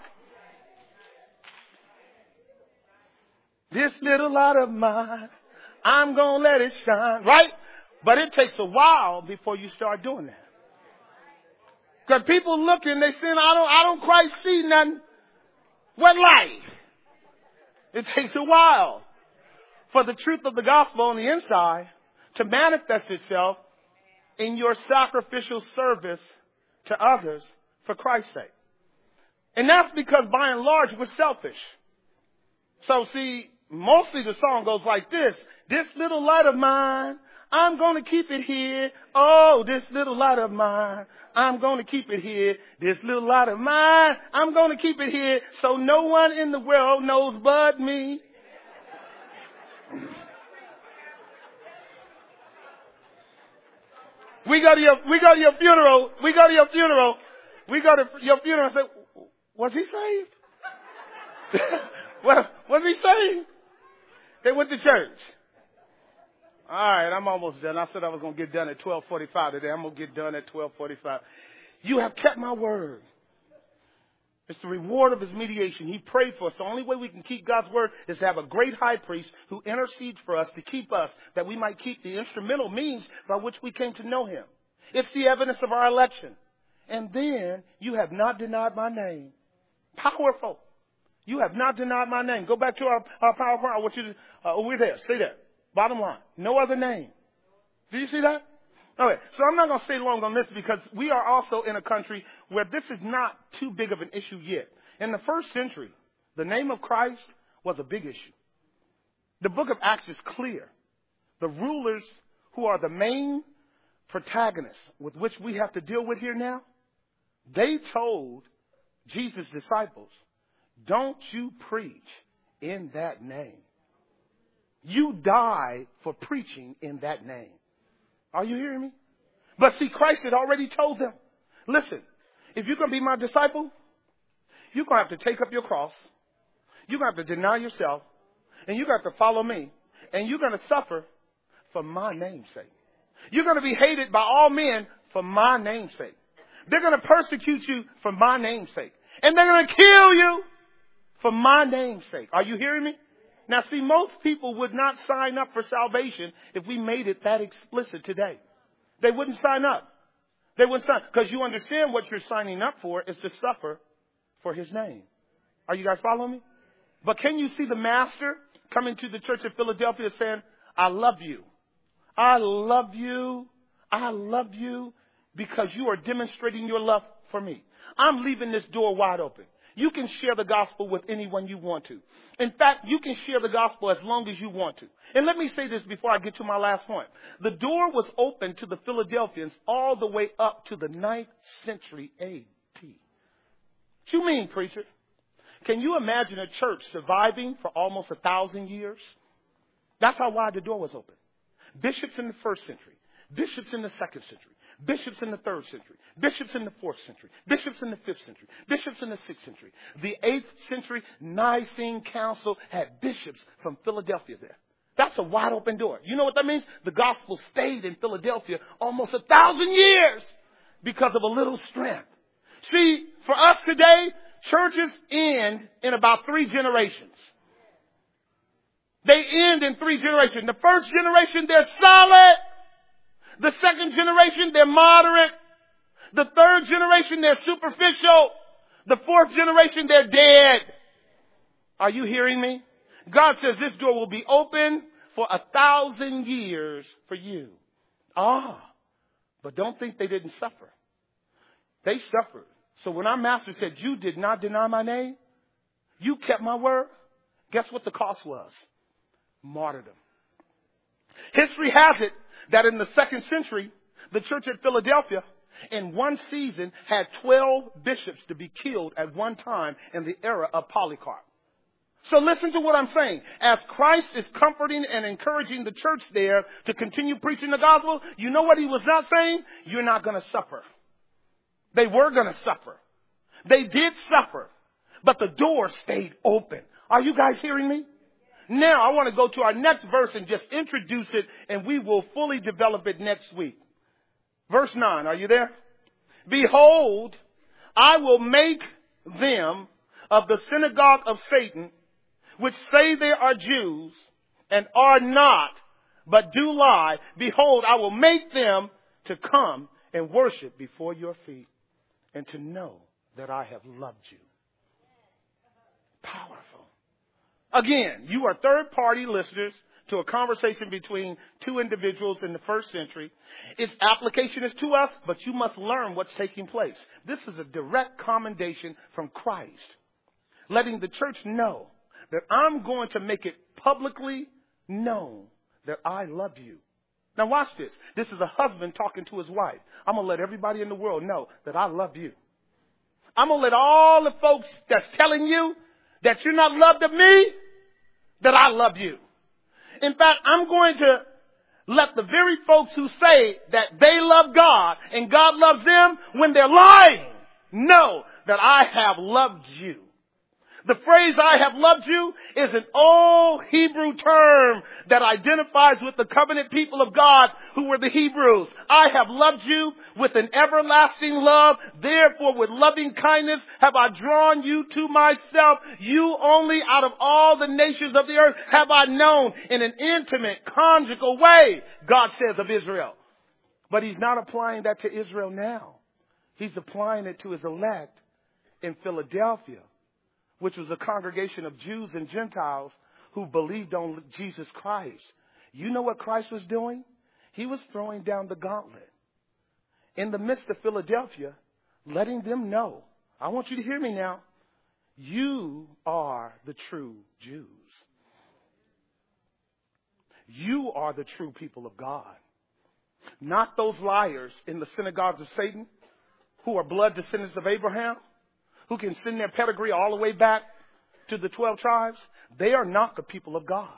This little light of mine, I'm going to let it shine. Right? But it takes a while before you start doing that. Because people looking, they saying, I don't quite see nothing. What light? It takes a while for the truth of the gospel on the inside to manifest itself in your sacrificial service to others for Christ's sake. And that's because by and large we're selfish. So see, mostly the song goes like this. This little light of mine, I'm going to keep it here. Oh, this little light of mine, I'm going to keep it here. This little light of mine, I'm going to keep it here. So no one in the world knows but me. We go to your funeral. We go to your funeral and say, was he saved? Was he saved? They went to church. All right, I'm almost done. I said I was going to get done at 12:45 today. I'm going to get done at 12:45. You have kept my word. It's the reward of his mediation. He prayed for us. The only way we can keep God's word is to have a great high priest who intercedes for us to keep us, that we might keep the instrumental means by which we came to know him. It's the evidence of our election. And then you have not denied my name. Powerful. You have not denied my name. Go back to our PowerPoint. I want you to, over there. Say that. Bottom line. No other name. Do you see that? Okay, so I'm not going to stay long on this because we are also in a country where this is not too big of an issue yet. In the first century, the name of Christ was a big issue. The book of Acts is clear. The rulers who are the main protagonists with which we have to deal with here now, they told Jesus' disciples, don't you preach in that name. You die for preaching in that name. Are you hearing me? But see, Christ had already told them, listen, if you're going to be my disciple, you're going to have to take up your cross. You're going to have to deny yourself. And you're going to have to follow me. And you're going to suffer for my name's sake. You're going to be hated by all men for my name's sake. They're going to persecute you for my name's sake. And they're going to kill you for my name's sake. Are you hearing me? Now, see, most people would not sign up for salvation if we made it that explicit today. They wouldn't sign up. They wouldn't sign because you understand what you're signing up for is to suffer for his name. Are you guys following me? But can you see the master coming to the church of Philadelphia saying, I love you. I love you. I love you because you are demonstrating your love for me. I'm leaving this door wide open. You can share the gospel with anyone you want to. In fact, you can share the gospel as long as you want to. And let me say this before I get to my last point. The door was open to the Philadelphians all the way up to the 9th century A.D. What you mean, preacher? Can you imagine a church surviving for almost 1,000 years? That's how wide the door was open. Bishops in the 1st century. Bishops in the 2nd century. Bishops in the 3rd century, bishops in the 4th century, bishops in the 5th century, bishops in the 6th century. The 8th century Nicene Council had bishops from Philadelphia there. That's a wide open door. You know what that means? The gospel stayed in Philadelphia almost 1,000 years because of a little strength. See, for us today, churches end in about 3 generations. They end in 3 generations. The first generation, they're solid. The second generation, they're moderate. The third generation, they're superficial. The fourth generation, they're dead. Are you hearing me? God says this door will be open for 1,000 years for you. But don't think they didn't suffer. They suffered. So when our master said, you did not deny my name, you kept my word, guess what the cost was? Martyrdom. History has it that in the 2nd century, the church at Philadelphia, in one season, had 12 bishops to be killed at one time in the era of Polycarp. So listen to what I'm saying. As Christ is comforting and encouraging the church there to continue preaching the gospel, you know what he was not saying? You're not going to suffer. They were going to suffer. They did suffer, but the door stayed open. Are you guys hearing me? Now I want to go to our next verse and just introduce it, and we will fully develop it next week. Verse 9, are you there? Behold, I will make them of the synagogue of Satan, which say they are Jews and are not, but do lie. Behold, I will make them to come and worship before your feet and to know that I have loved you. Powerful. Again, you are third-party listeners to a conversation between two individuals in the 1st century. Its application is to us, but you must learn what's taking place. This is a direct commendation from Christ, letting the church know that I'm going to make it publicly known that I love you. Now watch this. This is a husband talking to his wife. I'm going to let everybody in the world know that I love you. I'm going to let all the folks that's telling you that you're not loved of me, that I love you. In fact, I'm going to let the very folks who say that they love God and God loves them when they're lying know that I have loved you. The phrase I have loved you is an old Hebrew term that identifies with the covenant people of God who were the Hebrews. I have loved you with an everlasting love. Therefore, with loving kindness have I drawn you to myself. You only out of all the nations of the earth have I known in an intimate, conjugal way, God says of Israel. But he's not applying that to Israel now. He's applying it to his elect in Philadelphia, which was a congregation of Jews and Gentiles who believed on Jesus Christ. You know what Christ was doing? He was throwing down the gauntlet in the midst of Philadelphia, letting them know, I want you to hear me now, you are the true Jews. You are the true people of God. Not those liars in the synagogues of Satan who are blood descendants of Abraham, who can send their pedigree all the way back to the 12 tribes. They are not the people of God.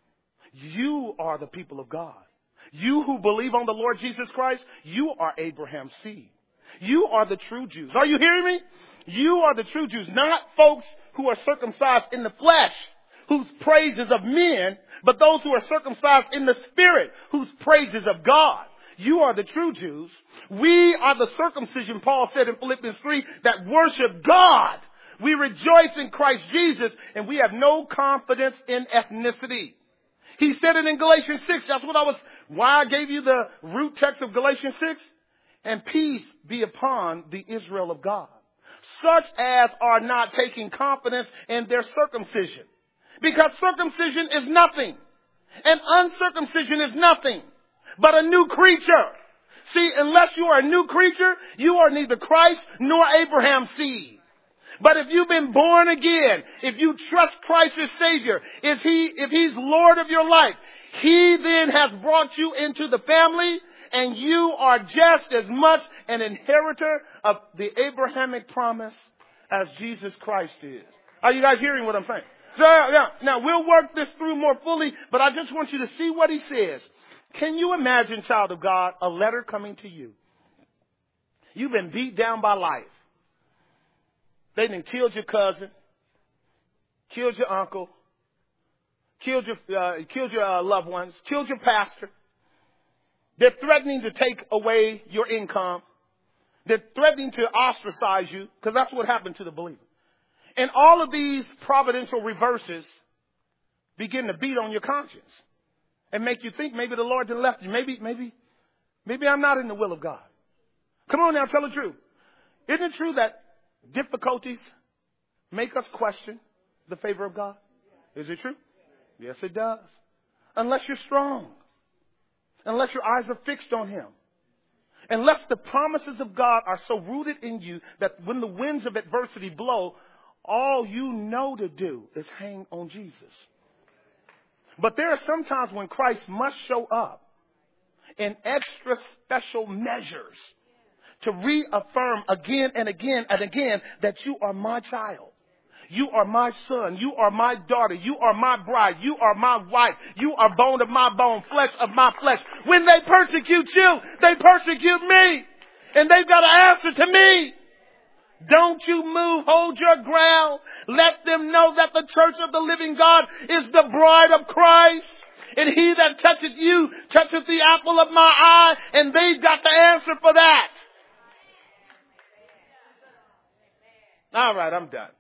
You are the people of God. You who believe on the Lord Jesus Christ, you are Abraham's seed. You are the true Jews. Are you hearing me? You are the true Jews, not folks who are circumcised in the flesh, whose praise is of men, but those who are circumcised in the spirit, whose praise is of God. You are the true Jews. We are the circumcision, Paul said in Philippians 3, that worship God. We rejoice in Christ Jesus, and we have no confidence in ethnicity. He said it in Galatians 6. That's why I gave you the root text of Galatians 6. And peace be upon the Israel of God, such as are not taking confidence in their circumcision. Because circumcision is nothing, and uncircumcision is nothing but a new creature. See, unless you are a new creature, you are neither Christ nor Abraham's seed. But if you've been born again, if you trust Christ as Savior, if He's Lord of your life, He then has brought you into the family, and you are just as much an inheritor of the Abrahamic promise as Jesus Christ is. Are you guys hearing what I'm saying? So, now we'll work this through more fully, but I just want you to see what he says. Can you imagine, child of God, a letter coming to you? You've been beat down by life. They done killed your cousin, killed your uncle, killed your loved ones, killed your pastor. They're threatening to take away your income. They're threatening to ostracize you, because that's what happened to the believer. And all of these providential reverses begin to beat on your conscience and make you think maybe the Lord didn't left you. Maybe I'm not in the will of God. Come on now, tell the truth. Isn't it true that difficulties make us question the favor of God? Is it true? Yes, it does. Unless you're strong. Unless your eyes are fixed on Him. Unless the promises of God are so rooted in you that when the winds of adversity blow, all you know to do is hang on Jesus. But there are some times when Christ must show up in extra special measures to reaffirm again and again and again that you are my child. You are my son. You are my daughter. You are my bride. You are my wife. You are bone of my bone, flesh of my flesh. When they persecute you, they persecute me. And they've got to answer to me. Don't you move. Hold your ground. Let them know that the church of the living God is the bride of Christ. And he that toucheth you toucheth the apple of my eye. And they've got to answer for that. All right, I'm done.